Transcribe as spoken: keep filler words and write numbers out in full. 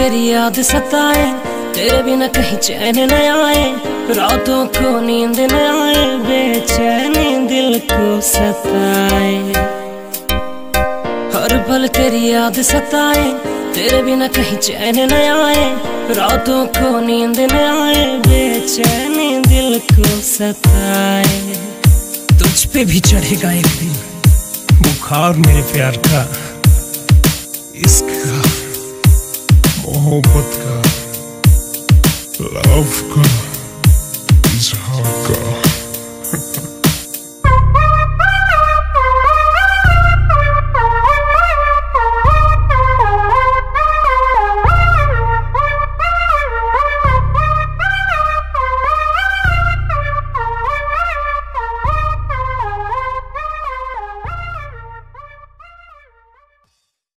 तेरी याद सताए, तेरे बिना कहीं चैन न आए, रातों को नींद न आए, बेचैनी दिल को सताए। हर पल तेरी याद सताए, तेरे बिना कहीं चैन न आए, रातों को नींद न आए, बेचैनी दिल को सताए। तुझ पे भी चढ़ेगा एक दिन बुखार मेरे प्यार का, इश्क का, मोहब्बत का, लव का, इजहार का।